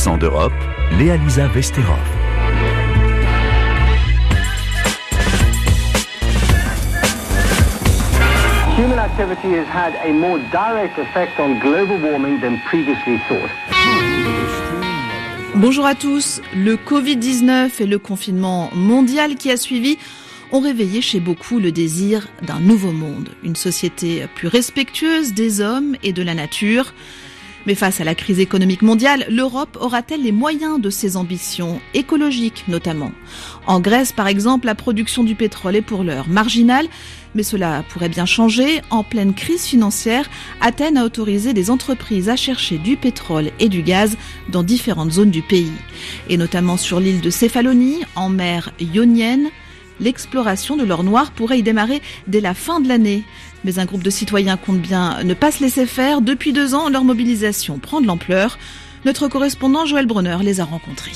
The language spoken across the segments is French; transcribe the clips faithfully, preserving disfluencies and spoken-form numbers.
Accent d'Europe, Léa-Lisa Vesterov. Human activity has had a more direct effect on global warming than previously thought. Bonjour à tous. Le covid dix-neuf et le confinement mondial qui a suivi ont réveillé chez beaucoup le désir d'un nouveau monde, une société plus respectueuse des hommes et de la nature. Mais face à la crise économique mondiale, l'Europe aura-t-elle les moyens de ses ambitions écologiques notamment ? En Grèce, par exemple, la production du pétrole est pour l'heure marginale, mais cela pourrait bien changer. En pleine crise financière, Athènes a autorisé des entreprises à chercher du pétrole et du gaz dans différentes zones du pays. Et notamment sur l'île de Céphalonie, en mer Ionienne. L'exploration de l'or noir pourrait y démarrer dès la fin de l'année. Mais un groupe de citoyens compte bien ne pas se laisser faire. Depuis deux ans, leur mobilisation prend de l'ampleur. Notre correspondant Joël Brunner les a rencontrés.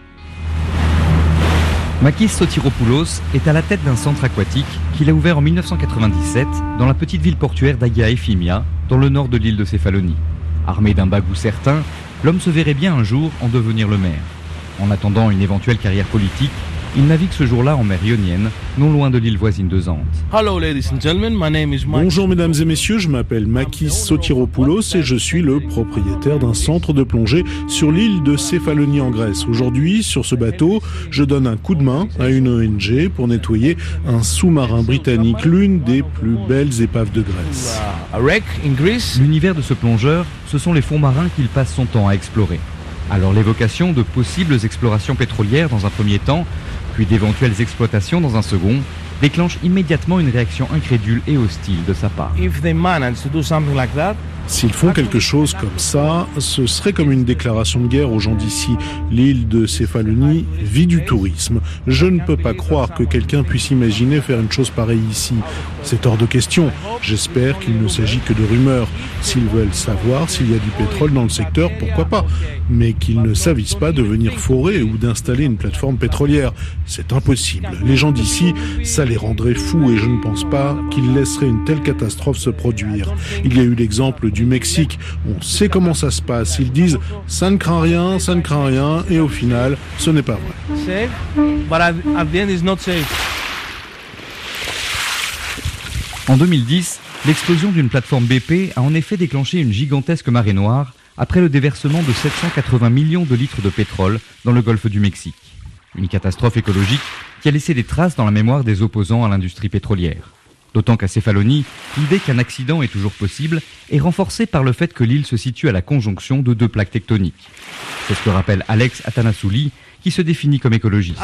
Makis Sotiropoulos est à la tête d'un centre aquatique qu'il a ouvert en mille neuf cent quatre-vingt-dix-sept dans la petite ville portuaire d'Agia Efimia, dans le nord de l'île de Céphalonie. Armé d'un bagou certain, l'homme se verrait bien un jour en devenir le maire. En attendant une éventuelle carrière politique, il navigue ce jour-là en mer Ionienne, non loin de l'île voisine de Zante. Hello, ladies and gentlemen. My name is Mike. Bonjour mesdames et messieurs, je m'appelle Makis Sotiropoulos et je suis le propriétaire d'un centre de plongée sur l'île de Céphalonie en Grèce. Aujourd'hui, sur ce bateau, je donne un coup de main à une O N G pour nettoyer un sous-marin britannique, l'une des plus belles épaves de Grèce. A wreck in Greece. L'univers de ce plongeur, ce sont les fonds marins qu'il passe son temps à explorer. Alors l'évocation de possibles explorations pétrolières dans un premier temps, puis d'éventuelles exploitations dans un second, déclenche immédiatement une réaction incrédule et hostile de sa part. If they manage to do something like that, S'ils font quelque chose comme ça, ce serait comme une déclaration de guerre aux gens d'ici. L'île de Céphalonie vit du tourisme. Je ne peux pas croire que quelqu'un puisse imaginer faire une chose pareille ici. C'est hors de question. J'espère qu'il ne s'agit que de rumeurs. S'ils veulent savoir s'il y a du pétrole dans le secteur, pourquoi pas. Mais qu'ils ne s'avisent pas de venir forer ou d'installer une plateforme pétrolière. C'est impossible. Les gens d'ici, ça les rendrait fous et je ne pense pas qu'ils laisseraient une telle catastrophe se produire. Il y a eu l'exemple du Mexique. On sait comment ça se passe. Ils disent « ça ne craint rien, ça ne craint rien » et au final, ce n'est pas vrai. safe, but at the end it's not safe. En deux mille dix, l'explosion d'une plateforme B P a en effet déclenché une gigantesque marée noire après le déversement de sept cent quatre-vingts millions de litres de pétrole dans le golfe du Mexique. Une catastrophe écologique qui a laissé des traces dans la mémoire des opposants à l'industrie pétrolière. D'autant qu'à Céphalonie, l'idée qu'un accident est toujours possible est renforcée par le fait que l'île se situe à la conjonction de deux plaques tectoniques. C'est ce que rappelle Alex Athanassouli, qui se définit comme écologiste.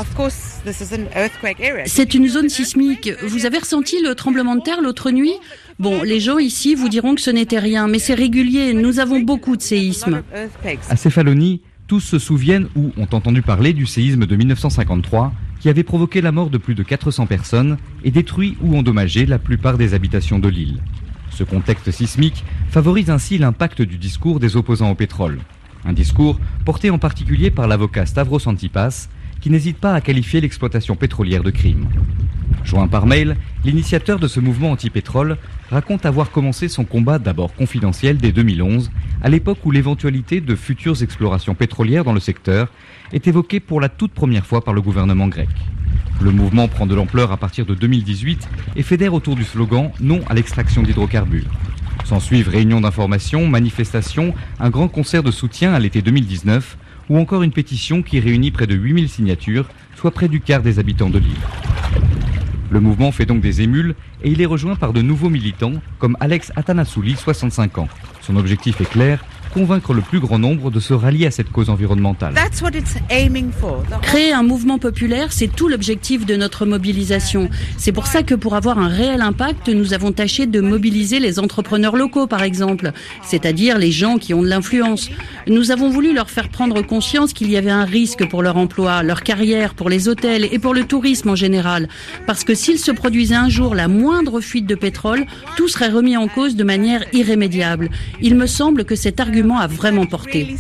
C'est une zone sismique. Vous avez ressenti le tremblement de terre l'autre nuit ? Bon, les gens ici vous diront que ce n'était rien, mais c'est régulier. Nous avons beaucoup de séismes. À Céphalonie, tous se souviennent ou ont entendu parler du séisme de mille neuf cent cinquante-trois, qui avait provoqué la mort de plus de quatre cents personnes et détruit ou endommagé la plupart des habitations de l'île. Ce contexte sismique favorise ainsi l'impact du discours des opposants au pétrole. Un discours porté en particulier par l'avocat Stavros Antipas, qui n'hésite pas à qualifier l'exploitation pétrolière de crime. Joint par mail, l'initiateur de ce mouvement anti-pétrole raconte avoir commencé son combat d'abord confidentiel dès deux mille onze, à l'époque où l'éventualité de futures explorations pétrolières dans le secteur est évoquée pour la toute première fois par le gouvernement grec. Le mouvement prend de l'ampleur à partir de deux mille dix-huit et fédère autour du slogan « Non à l'extraction d'hydrocarbures ». S'ensuivent réunions d'information, manifestations, un grand concert de soutien à l'été deux mille dix-neuf ou encore une pétition qui réunit près de huit mille signatures, soit près du quart des habitants de l'île. Le mouvement fait donc des émules et il est rejoint par de nouveaux militants comme Alex Athanassouli, soixante-cinq ans. Son objectif est clair, convaincre le plus grand nombre de se rallier à cette cause environnementale. Créer un mouvement populaire, c'est tout l'objectif de notre mobilisation. C'est pour ça que pour avoir un réel impact, nous avons tâché de mobiliser les entrepreneurs locaux, par exemple, c'est-à-dire les gens qui ont de l'influence. Nous avons voulu leur faire prendre conscience qu'il y avait un risque pour leur emploi, leur carrière, pour les hôtels et pour le tourisme en général. Parce que s'il se produisait un jour la moindre fuite de pétrole, tout serait remis en cause de manière irrémédiable. Il me semble que cet argument a vraiment porté.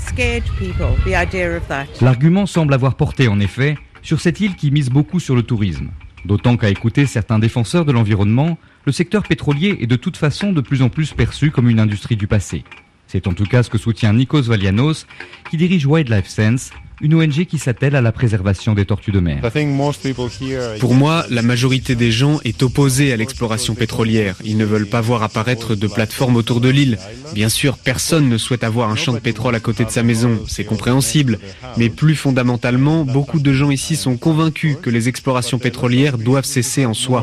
L'argument semble avoir porté, en effet, sur cette île qui mise beaucoup sur le tourisme. D'autant qu'à écouter certains défenseurs de l'environnement, le secteur pétrolier est de toute façon de plus en plus perçu comme une industrie du passé. C'est en tout cas ce que soutient Nikos Valianos, qui dirige Wildlife Sense, une O N G qui s'attelle à la préservation des tortues de mer. Pour moi, la majorité des gens est opposée à l'exploration pétrolière. Ils ne veulent pas voir apparaître de plateformes autour de l'île. Bien sûr, personne ne souhaite avoir un champ de pétrole à côté de sa maison, c'est compréhensible. Mais plus fondamentalement, beaucoup de gens ici sont convaincus que les explorations pétrolières doivent cesser en soi.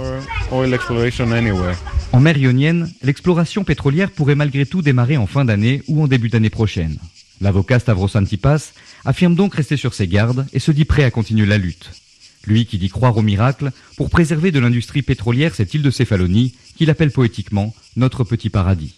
En mer Ionienne, l'exploration pétrolière pourrait malgré tout démarrer en fin d'année ou en début d'année prochaine. L'avocat Stavros Antipas affirme donc rester sur ses gardes et se dit prêt à continuer la lutte. Lui qui dit croire au miracle pour préserver de l'industrie pétrolière cette île de Céphalonie qu'il appelle poétiquement notre petit paradis.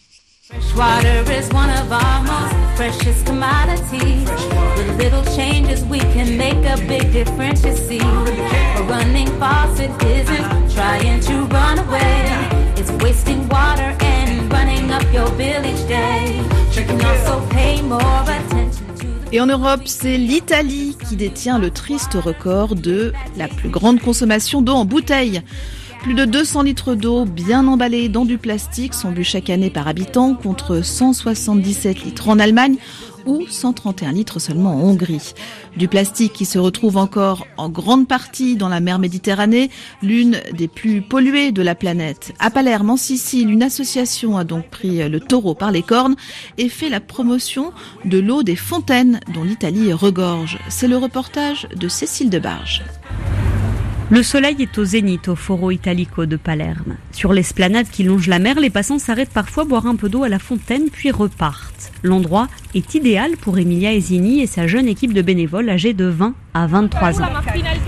Et en Europe, c'est l'Italie qui détient le triste record de la plus grande consommation d'eau en bouteille. Plus de deux cents litres d'eau bien emballés dans du plastique sont bu chaque année par habitant contre cent soixante-dix-sept litres en Allemagne ou cent trente et un litres seulement en Hongrie. Du plastique qui se retrouve encore en grande partie dans la mer Méditerranée, l'une des plus polluées de la planète. À Palerme, en Sicile, une association a donc pris le taureau par les cornes et fait la promotion de l'eau des fontaines dont l'Italie regorge. C'est le reportage de Cécile Debarge. Le soleil est au zénith au Foro Italico de Palerme. Sur l'esplanade qui longe la mer, les passants s'arrêtent parfois boire un peu d'eau à la fontaine puis repartent. L'endroit est idéal pour Emilia Esini et sa jeune équipe de bénévoles âgés de vingt à vingt-trois ans.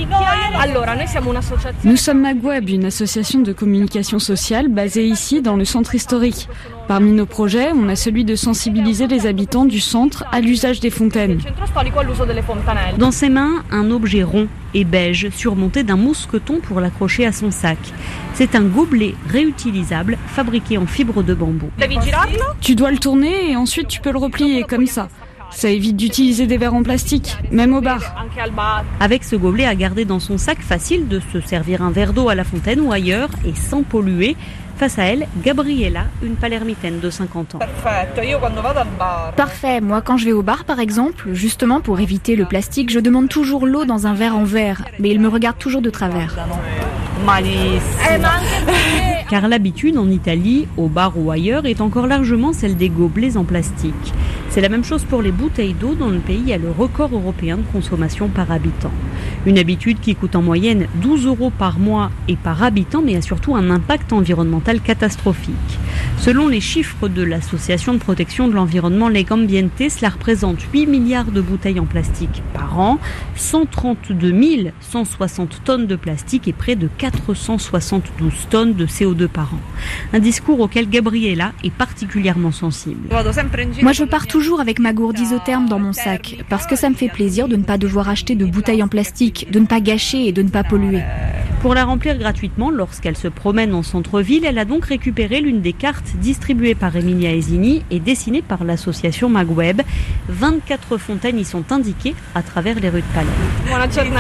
Nous sommes Magweb, une association de communication sociale basée ici dans le centre historique. Parmi nos projets, on a celui de sensibiliser les habitants du centre à l'usage des fontaines. Dans ses mains, un objet rond et beige surmonté d'un mousqueton pour l'accrocher à son sac. C'est un gobelet réutilisable fabriqué en fibre de bambou. Tu dois le tourner et ensuite tu peux le replier comme ça. Ça évite d'utiliser des verres en plastique, même au bar. Avec ce gobelet à garder dans son sac, facile de se servir un verre d'eau à la fontaine ou ailleurs et sans polluer. Face à elle, Gabriella, une palermitaine de cinquante ans. Parfait. Moi, quand je vais au bar, par exemple, justement pour éviter le plastique, je demande toujours l'eau dans un verre en verre. Mais ils me regardent toujours de travers. Car l'habitude en Italie, au bar ou ailleurs, est encore largement celle des gobelets en plastique. C'est la même chose pour les bouteilles d'eau dont le pays a le record européen de consommation par habitant. Une habitude qui coûte en moyenne douze euros par mois et par habitant, mais a surtout un impact environnemental catastrophique. Selon les chiffres de l'association de protection de l'environnement Legambiente, cela représente huit milliards de bouteilles en plastique par an, cent trente-deux mille cent soixante tonnes de plastique et près de quatre cent soixante-douze tonnes de C O deux par an. Un discours auquel Gabriella est particulièrement sensible. Moi, je pars toujours avec ma gourde isotherme dans mon sac, parce que ça me fait plaisir de ne pas devoir acheter de bouteilles en plastique, de ne pas gâcher et de ne pas polluer. Pour la remplir gratuitement, lorsqu'elle se promène en centre-ville, elle a donc récupéré l'une des cartes distribuées par Emilia Esini et dessinée par l'association Magweb. vingt-quatre fontaines y sont indiquées à travers les rues de Palerme.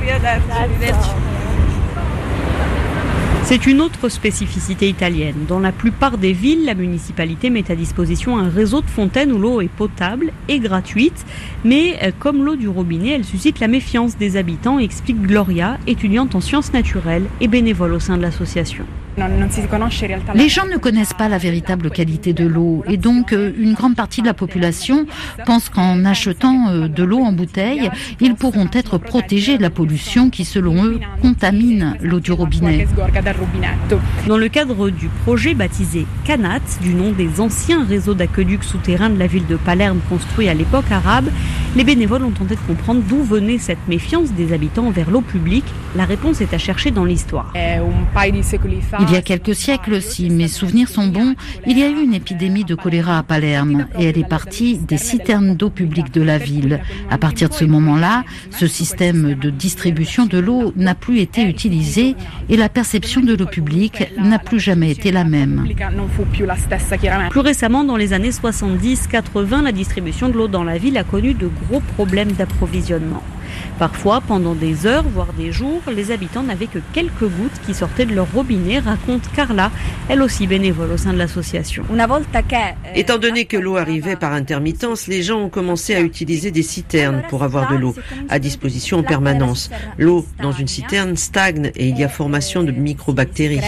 C'est une autre spécificité italienne. Dans la plupart des villes, la municipalité met à disposition un réseau de fontaines où l'eau est potable et gratuite. Mais comme l'eau du robinet, elle suscite la méfiance des habitants, explique Gloria, étudiante en sciences naturelles et bénévole au sein de l'association. Les gens ne connaissent pas la véritable qualité de l'eau et donc une grande partie de la population pense qu'en achetant de l'eau en bouteille, ils pourront être protégés de la pollution qui, selon eux, contamine l'eau du robinet. Dans le cadre du projet baptisé Canat, du nom des anciens réseaux d'aqueducs souterrains de la ville de Palerme construits à l'époque arabe, les bénévoles ont tenté de comprendre d'où venait cette méfiance des habitants envers l'eau publique. La réponse est à chercher dans l'histoire. Il y a quelques siècles, si mes souvenirs sont bons, il y a eu une épidémie de choléra à Palerme et elle est partie des citernes d'eau publique de la ville. À partir de ce moment-là, ce système de distribution de l'eau n'a plus été utilisé et la perception de l'eau publique n'a plus jamais été la même. Plus récemment, dans les années soixante-dix quatre-vingts, la distribution de l'eau dans la ville a connu de gros problèmes d'approvisionnement. Parfois, pendant des heures, voire des jours, les habitants n'avaient que quelques gouttes qui sortaient de leur robinet, raconte Carla, elle aussi bénévole au sein de l'association. Étant donné que l'eau arrivait par intermittence, les gens ont commencé à utiliser des citernes pour avoir de l'eau à disposition en permanence. L'eau dans une citerne stagne et il y a formation de microbactéries.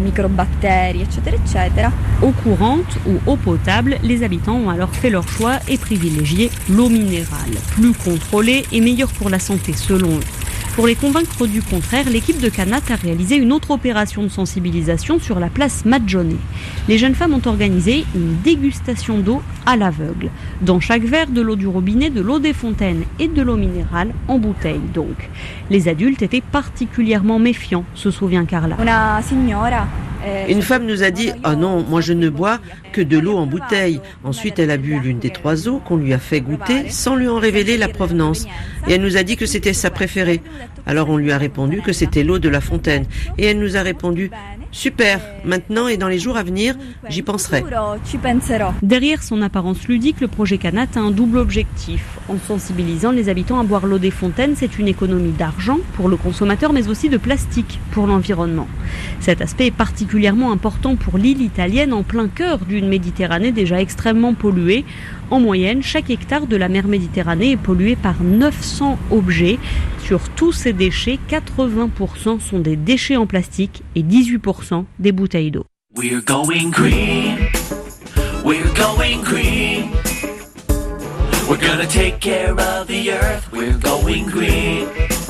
Eau courante ou eau potable, les habitants ont alors fait leur choix et privilégié l'eau minérale, plus contrôlée et meilleure pour la santé selon eux. Pour les convaincre du contraire, l'équipe de Canat a réalisé une autre opération de sensibilisation sur la place Madjoné. Les jeunes femmes ont organisé une dégustation d'eau à l'aveugle. Dans chaque verre, de l'eau du robinet, de l'eau des fontaines et de l'eau minérale en bouteille donc. Les adultes étaient particulièrement méfiants, se souvient Carla. Une femme nous a dit « Oh non, moi je ne bois que de l'eau en bouteille ». Ensuite, elle a bu l'une des trois eaux qu'on lui a fait goûter sans lui en révéler la provenance. Et elle nous a dit que c'était sa préférée. Alors on lui a répondu que c'était l'eau de la fontaine. Et elle nous a répondu « Super, maintenant et dans les jours à venir, j'y penserai ». Derrière son apparence ludique, le projet Canat a un double objectif. En sensibilisant les habitants à boire l'eau des fontaines, c'est une économie d'argent pour le consommateur, mais aussi de plastique pour l'environnement. Cet aspect est particulièrement important pour l'île italienne en plein cœur d'une Méditerranée déjà extrêmement polluée. En moyenne, chaque hectare de la mer Méditerranée est pollué par neuf cents objets. Sur tous ces déchets, quatre-vingts pour cent sont des déchets en plastique et dix-huit pour cent des bouteilles d'eau. We're going green. We're going green. We're gonna take care of the earth. We're going green.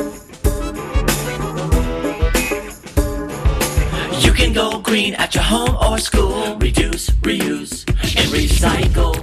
You can go green at your home or school. Reduce, reuse, and recycle.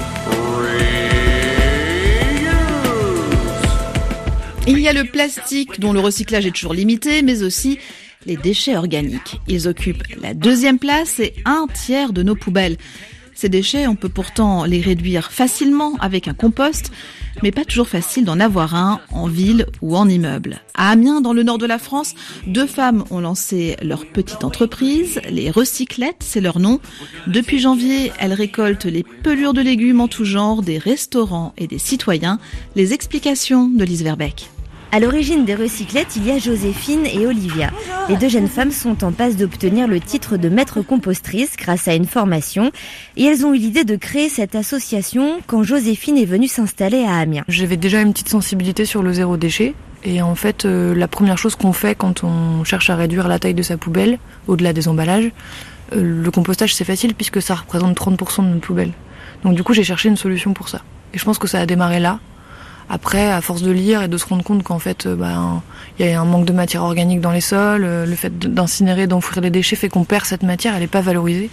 Il y a le plastique dont le recyclage est toujours limité, mais aussi les déchets organiques. Ils occupent la deuxième place et un tiers de nos poubelles. Ces déchets, on peut pourtant les réduire facilement avec un compost, mais pas toujours facile d'en avoir un en ville ou en immeuble. À Amiens, dans le nord de la France, deux femmes ont lancé leur petite entreprise, les Recyclettes, c'est leur nom. Depuis janvier, elles récoltent les pelures de légumes en tout genre des restaurants et des citoyens. Les explications de Lise Verbeek. À l'origine des Recyclettes, il y a Joséphine et Olivia. Les deux jeunes femmes sont en passe d'obtenir le titre de maître compostrice grâce à une formation. Et elles ont eu l'idée de créer cette association quand Joséphine est venue s'installer à Amiens. J'avais déjà une petite sensibilité sur le zéro déchet. Et en fait, euh, la première chose qu'on fait quand on cherche à réduire la taille de sa poubelle, au-delà des emballages, euh, le compostage c'est facile puisque ça représente trente pour cent de notre poubelle. Donc du coup, j'ai cherché une solution pour ça. Et je pense que ça a démarré là. Après, à force de lire et de se rendre compte qu'en fait, il ben, y a un manque de matière organique dans les sols, le fait d'incinérer, d'enfouir les déchets fait qu'on perd cette matière, elle n'est pas valorisée,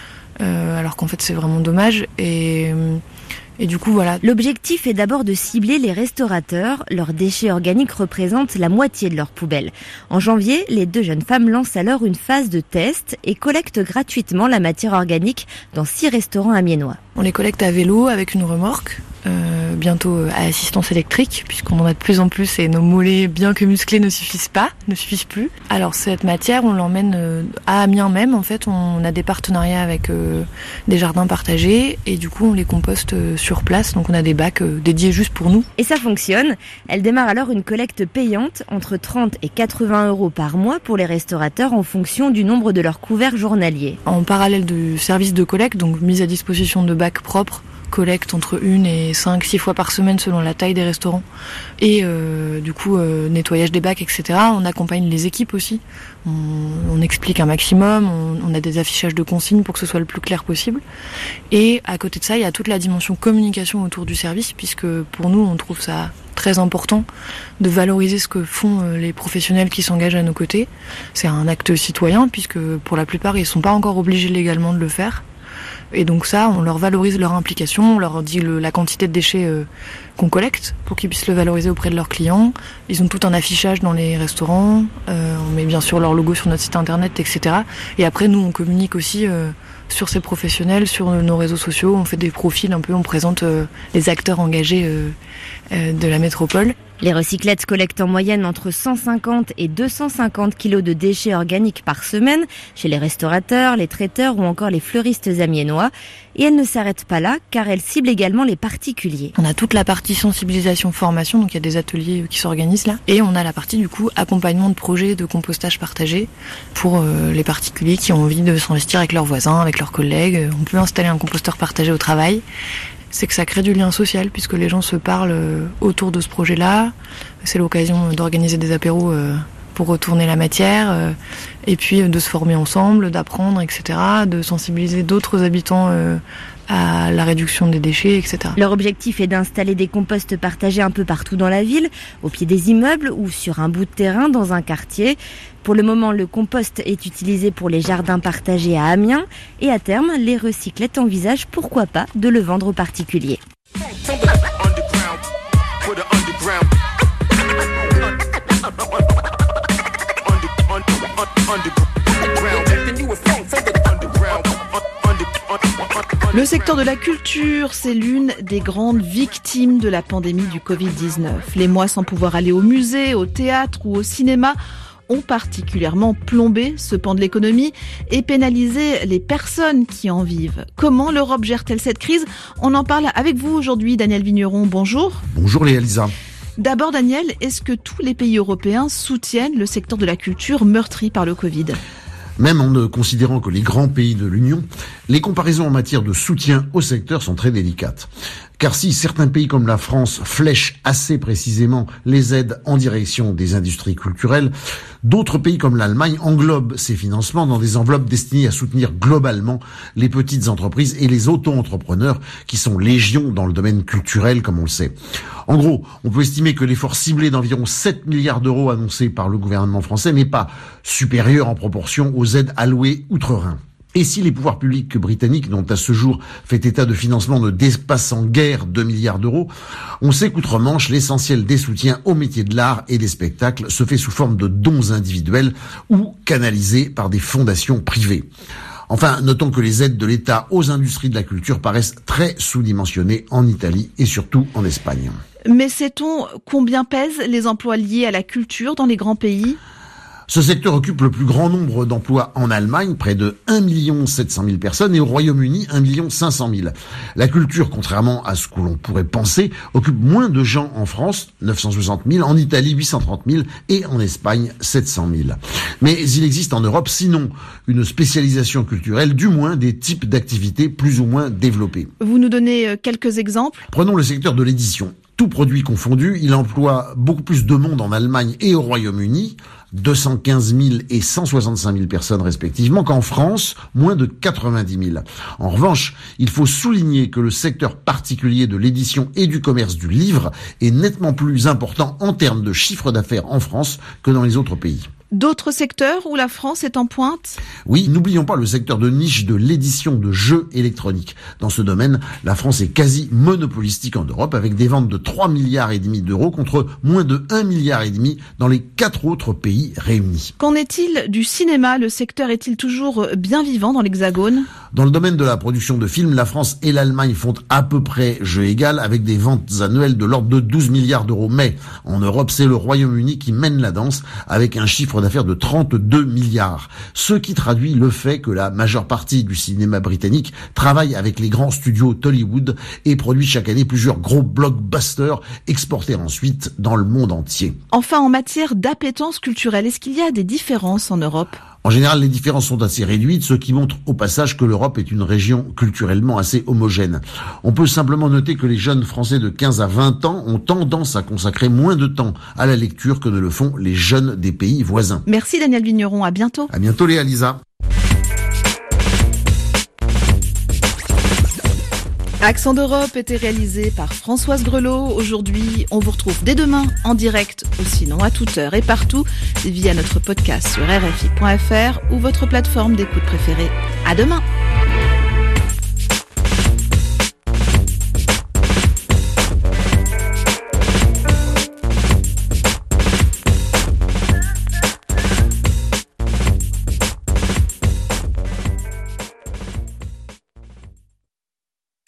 euh, alors qu'en fait c'est vraiment dommage. Et, et du coup, voilà. L'objectif est d'abord de cibler les restaurateurs. Leurs déchets organiques représentent la moitié de leurs poubelles. En janvier, les deux jeunes femmes lancent alors une phase de test et collectent gratuitement la matière organique dans six restaurants amiénois. On les collecte à vélo avec une remorque. Euh, bientôt à assistance électrique puisqu'on en a de plus en plus et nos mollets bien que musclés ne suffisent pas, ne suffisent plus. Alors cette matière on l'emmène euh, à Amiens même, en fait on a des partenariats avec euh, des jardins partagés et du coup on les composte euh, sur place, donc on a des bacs euh, dédiés juste pour nous. Et ça fonctionne, elle démarre alors une collecte payante entre trente et quatre-vingts euros par mois pour les restaurateurs en fonction du nombre de leurs couverts journaliers. En parallèle du service de collecte, donc mise à disposition de bacs propres, collecte entre une et cinq, six fois par semaine selon la taille des restaurants. Et euh, du coup, euh, nettoyage des bacs, et cetera. On accompagne les équipes aussi. On, on explique un maximum, on, on a des affichages de consignes pour que ce soit le plus clair possible. Et à côté de ça, il y a toute la dimension communication autour du service, puisque pour nous, on trouve ça très important de valoriser ce que font les professionnels qui s'engagent à nos côtés. C'est un acte citoyen, puisque pour la plupart, ils ne sont pas encore obligés légalement de le faire. Et donc ça, on leur valorise leur implication, on leur dit le, la quantité de déchets euh, qu'on collecte pour qu'ils puissent le valoriser auprès de leurs clients. Ils ont tout un affichage dans les restaurants, euh, on met bien sûr leur logo sur notre site internet, et cetera. Et après, nous, on communique aussi euh, sur ces professionnels, sur nos réseaux sociaux, on fait des profils un peu, on présente euh, les acteurs engagés euh, euh, de la métropole. Les recyclettes collectent en moyenne entre cent cinquante et deux cent cinquante kilos de déchets organiques par semaine chez les restaurateurs, les traiteurs ou encore les fleuristes amiénois. Et elles ne s'arrêtent pas là car elles ciblent également les particuliers. On a toute la partie sensibilisation formation, donc il y a des ateliers qui s'organisent là. Et on a la partie du coup accompagnement de projets de compostage partagé pour euh, les particuliers qui ont envie de s'investir avec leurs voisins, avec leurs collègues. On peut installer un composteur partagé au travail. C'est que ça crée du lien social puisque les gens se parlent autour de ce projet-là. C'est l'occasion d'organiser des apéros pour retourner la matière et puis de se former ensemble, d'apprendre, et cetera, de sensibiliser d'autres habitants à la réduction des déchets, et cetera. Leur objectif est d'installer des composts partagés un peu partout dans la ville, au pied des immeubles ou sur un bout de terrain dans un quartier. Pour le moment, le compost est utilisé pour les jardins partagés à Amiens et à terme, les recyclettes envisagent pourquoi pas de le vendre aux particuliers. Le secteur de la culture, c'est l'une des grandes victimes de la pandémie du covid dix-neuf. Les mois sans pouvoir aller au musée, au théâtre ou au cinéma ont particulièrement plombé ce pan de l'économie et pénalisé les personnes qui en vivent. Comment l'Europe gère-t-elle cette crise ? On en parle avec vous aujourd'hui, Daniel Vigneron. Bonjour. Bonjour Léa Lisa. D'abord Daniel, est-ce que tous les pays européens soutiennent le secteur de la culture meurtri par le Covid ? Même en ne considérant que les grands pays de l'Union, les comparaisons en matière de soutien au secteur sont très délicates. Car si certains pays comme la France flèchent assez précisément les aides en direction des industries culturelles, d'autres pays comme l'Allemagne englobent ces financements dans des enveloppes destinées à soutenir globalement les petites entreprises et les auto-entrepreneurs qui sont légion dans le domaine culturel, comme on le sait. En gros, on peut estimer que l'effort ciblé d'environ sept milliards d'euros annoncé par le gouvernement français n'est pas supérieur en proportion aux aides allouées outre-Rhin. Et si les pouvoirs publics britanniques n'ont à ce jour fait état de financement ne dépassant guère deux milliards d'euros, on sait qu'outre-Manche, l'essentiel des soutiens aux métiers de l'art et des spectacles se fait sous forme de dons individuels ou canalisés par des fondations privées. Enfin, notons que les aides de l'État aux industries de la culture paraissent très sous-dimensionnées en Italie et surtout en Espagne. Mais sait-on combien pèsent les emplois liés à la culture dans les grands pays ? Ce secteur occupe le plus grand nombre d'emplois en Allemagne, près de un million sept cent mille personnes, et au Royaume-Uni, un million cinq cent mille. La culture, contrairement à ce que l'on pourrait penser, occupe moins de gens en France, neuf cent soixante mille, en Italie, huit cent trente mille, et en Espagne, sept cent mille. Mais il existe en Europe, sinon une spécialisation culturelle, du moins des types d'activités plus ou moins développés. Vous nous donnez quelques exemples ? Prenons le secteur de l'édition. Tout produit confondu, il emploie beaucoup plus de monde en Allemagne et au Royaume-Uni, deux cent quinze mille et cent soixante-cinq mille personnes respectivement, qu'en France, moins de quatre-vingt-dix mille. En revanche, il faut souligner que le secteur particulier de l'édition et du commerce du livre est nettement plus important en termes de chiffre d'affaires en France que dans les autres pays. D'autres secteurs où la France est en pointe ? Oui, n'oublions pas le secteur de niche de l'édition de jeux électroniques. Dans ce domaine, la France est quasi monopolistique en Europe avec des ventes de trois milliards et demi d'euros contre moins de un milliard et demi dans les quatre autres pays réunis. Qu'en est-il du cinéma ? Le secteur est-il toujours bien vivant dans l'Hexagone ? Dans le domaine de la production de films, la France et l'Allemagne font à peu près jeu égal avec des ventes annuelles de l'ordre de douze milliards d'euros. Mais en Europe, c'est le Royaume-Uni qui mène la danse avec un chiffre d'affaires de trente-deux milliards. Ce qui traduit le fait que la majeure partie du cinéma britannique travaille avec les grands studios Tollywood et produit chaque année plusieurs gros blockbusters exportés ensuite dans le monde entier. Enfin, en matière d'appétence culturelle, est-ce qu'il y a des différences en Europe ? En général, les différences sont assez réduites, ce qui montre au passage que l'Europe est une région culturellement assez homogène. On peut simplement noter que les jeunes Français de quinze à vingt ans ont tendance à consacrer moins de temps à la lecture que ne le font les jeunes des pays voisins. Merci Daniel Vigneron, à bientôt. À bientôt Léa Lisa. Accent d'Europe était réalisé par Françoise Grelot. Aujourd'hui, on vous retrouve dès demain en direct ou sinon à toute heure et partout via notre podcast sur R F I point F R ou votre plateforme d'écoute préférée. À demain.